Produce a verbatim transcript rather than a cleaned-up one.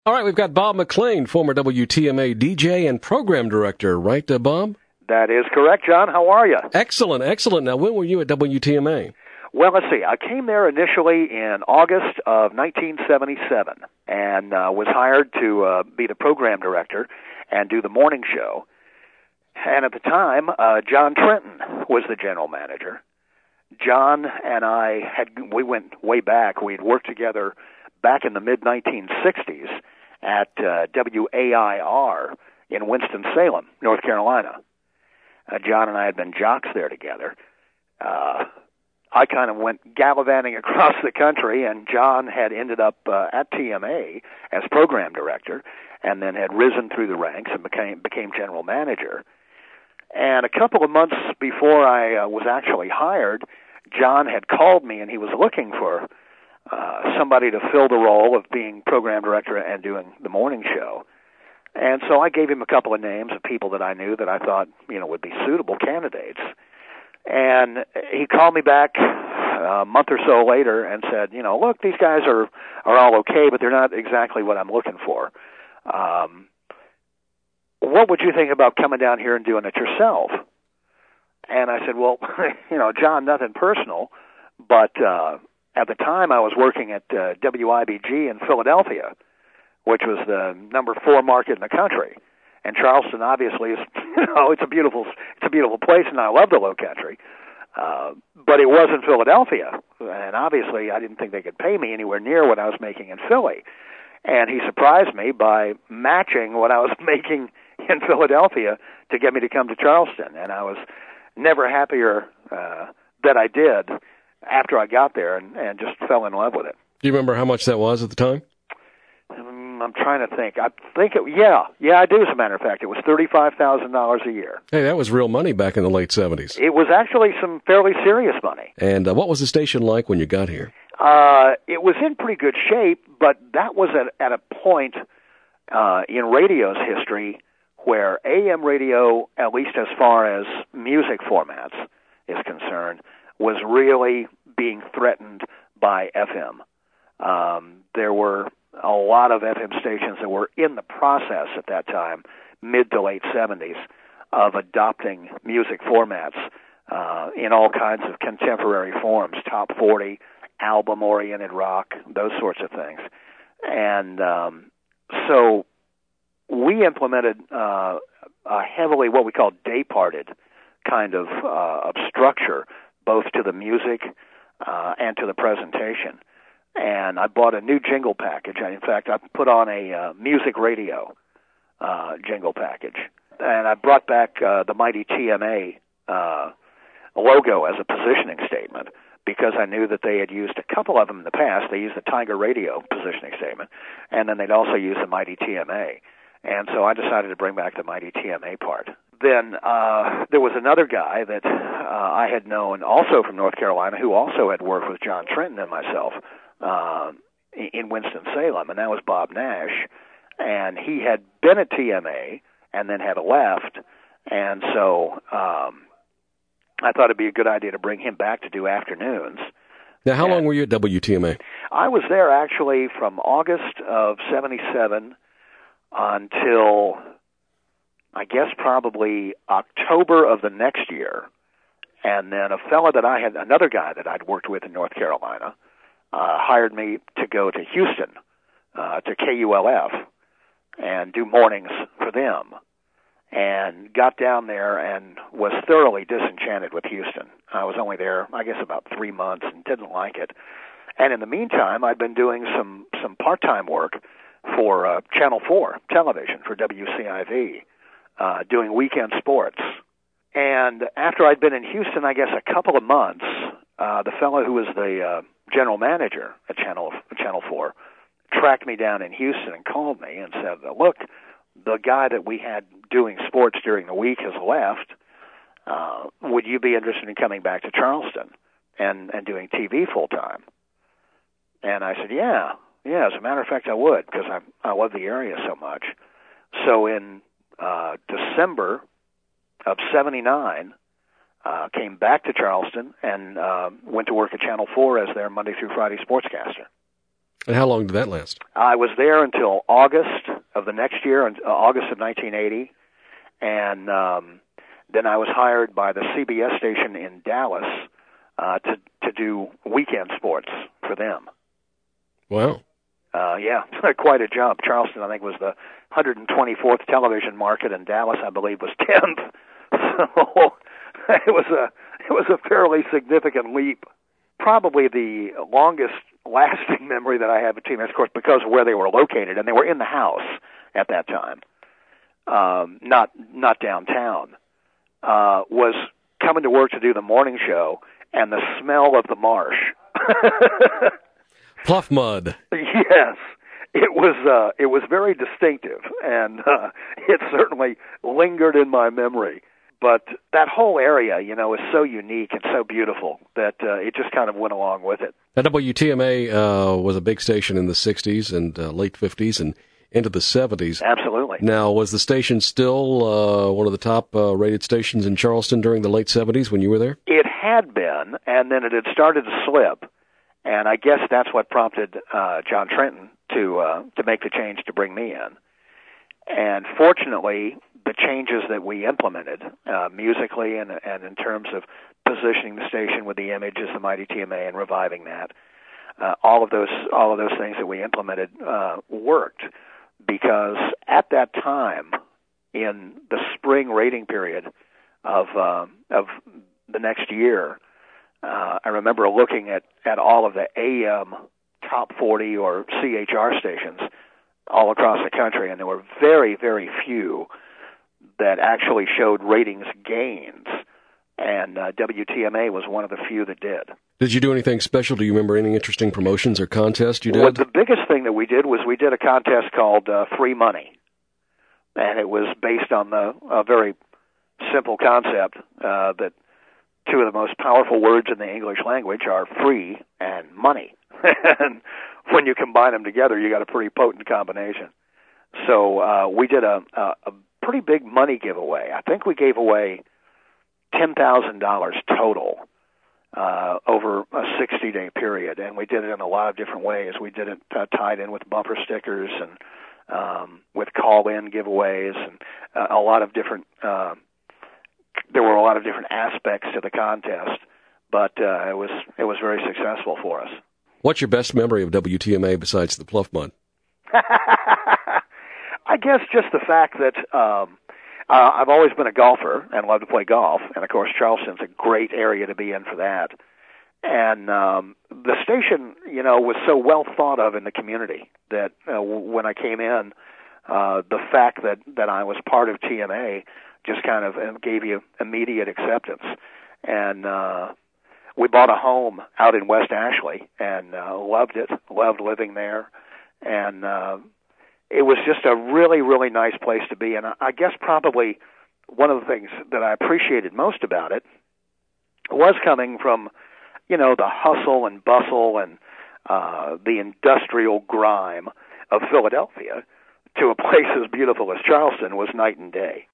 All right, we've got Bob McLean, former W T M A D J and program director, right, uh, Bob? That is correct, John. How are you? Excellent, excellent. Now, when were you at W T M A? Well, let's see. I came there initially in August of nineteen seventy-seven and uh, was hired to uh, be the program director and do the morning show. And at the time, uh, John Trenton was the general manager. John and I had we went way back. We'd worked together back in the mid nineteen sixties at uh, W A I R in Winston-Salem, North Carolina. Uh, John and I had been jocks there together. Uh, I kind of went gallivanting across the country, and John had ended up uh, at T M A as program director, and then had risen through the ranks and became became general manager. And a couple of months before I uh, was actually hired, John had called me, and he was looking for uh, somebody to fill the role of being program director and doing the morning show. And so I gave him a couple of names of people that I knew that I thought, you know, would be suitable candidates. And he called me back a month or so later and said, you know, look, these guys are, are all okay, but they're not exactly what I'm looking for. Um, what would you think about coming down here and doing it yourself? And I said, well, you know, John, nothing personal, but uh, at the time I was working at uh, W I B G in Philadelphia, which was the number four market in the country. And Charleston, obviously, is, you know, it's a beautiful, it's a beautiful place, and I love the Low Country. Uh, but it wasn't Philadelphia, and obviously, I didn't think they could pay me anywhere near what I was making in Philly. And he surprised me by matching what I was making in Philadelphia to get me to come to Charleston. And I was never happier uh, that I did after I got there, and, and just fell in love with it. Do you remember how much that was at the time? Um, I'm trying to think. I think it, yeah, yeah, I do. As a matter of fact, it was thirty-five thousand dollars a year. Hey, that was real money back in the late seventies. It was actually some fairly serious money. And uh, what was the station like when you got here? Uh, it was in pretty good shape, but that was at, at a point uh, in radio's history where A M radio, at least as far as music formats is concerned, was really being threatened by F M. Um, there were a lot of F M stations that were in the process at that time, mid to late seventies, of adopting music formats uh, in all kinds of contemporary forms, top forty, album-oriented rock, those sorts of things. And um, so we implemented uh, a heavily what we call day-parted kind of, uh, of structure, both to the music uh, and to the presentation. And I bought a new jingle package. In fact, I put on a uh, music radio uh, jingle package. And I brought back uh, the mighty T M A uh, logo as a positioning statement because I knew that they had used a couple of them in the past. They used the Tiger Radio positioning statement, and then they'd also use the mighty T M A. And so I decided to bring back the mighty T M A part. Then uh, there was another guy that uh, I had known also from North Carolina who also had worked with John Trenton and myself uh, in Winston-Salem, and that was Bob Nash. And he had been at T M A and then had left, and so um, I thought it'd be a good idea to bring him back to do afternoons. Now, how and long were you at W T M A? I was there actually from August of seventy-seven until, I guess, probably October of the next year. And then a fellow that I had, another guy that I'd worked with in North Carolina, uh, hired me to go to Houston, uh, to K U L F, and do mornings for them. And got down there and was thoroughly disenchanted with Houston. I was only there, I guess, about three months and didn't like it. And in the meantime, I'd been doing some, some part-time work for uh, Channel four television, for W C I V, uh, doing weekend sports. And after I'd been in Houston, I guess, a couple of months, uh, the fellow who was the uh, general manager at Channel Channel four tracked me down in Houston and called me and said, look, the guy that we had doing sports during the week has left. Uh, would you be interested in coming back to Charleston and, and doing T V full-time? And I said, yeah, yeah, as a matter of fact, I would, because I, I love the area so much. So in uh, December of seventy-nine, uh, came back to Charleston and uh, went to work at Channel four as their Monday through Friday sportscaster. And how long did that last? I was there until August of the next year, uh, August of nineteen eighty, and um, then I was hired by the C B S station in Dallas uh, to to do weekend sports for them. Wow. Uh, yeah, quite a jump. Charleston, I think, was the one hundred twenty-fourth television market, and Dallas, I believe, was tenth. So it was a it was a fairly significant leap. Probably the longest lasting memory that I have of T M A, of course, because of where they were located, and they were in the house at that time, um, not not downtown, uh, was coming to work to do the morning show, and the smell of the marsh. Pluff mud. Yes, it was. Uh, it was very distinctive, and uh, it certainly lingered in my memory. But that whole area, you know, is so unique and so beautiful that uh, it just kind of went along with it. Now, W T M A uh, was a big station in the sixties and uh, late fifties and into the seventies. Absolutely. Now, was the station still uh, one of the top uh, rated stations in Charleston during the late seventies when you were there? It had been, and then it had started to slip. And I guess that's what prompted uh, John Trenton to uh, to make the change to bring me in. And fortunately, the changes that we implemented uh, musically and, and in terms of positioning the station with the image as the Mighty T M A and reviving that, uh, all of those all of those things that we implemented uh, worked, because at that time, in the spring rating period of uh, of the next year, uh, I remember looking at, at all of the A M top forty or C H R stations all across the country, and there were very, very few that actually showed ratings gains, and uh, W T M A was one of the few that did. Did you do anything special? Do you remember any interesting promotions or contests you did? Well, the biggest thing that we did was we did a contest called uh, Free Money, and it was based on the a very simple concept uh, that two of the most powerful words in the English language are free and money. And when you combine them together, you got a pretty potent combination. So uh, we did a, a, a pretty big money giveaway. I think we gave away ten thousand dollars total uh, over a sixty-day period, and we did it in a lot of different ways. We did it uh, tied in with bumper stickers and um, with call-in giveaways, and uh, a lot of different. Uh, there were a lot of different aspects to the contest, but uh, it was it was very successful for us. What's your best memory of W T M A besides the Pluff Mud? I guess just the fact that um, uh, I've always been a golfer and love to play golf, and of course Charleston's a great area to be in for that. And um, the station, you know, was so well thought of in the community that uh, when I came in, uh, the fact that, that I was part of T M A just kind of gave you immediate acceptance. And uh, we bought a home out in West Ashley and uh, loved it, loved living there. And uh, it was just a really, really nice place to be. And I guess probably one of the things that I appreciated most about it was coming from, you know, the hustle and bustle and uh, the industrial grime of Philadelphia to a place as beautiful as Charleston was night and day.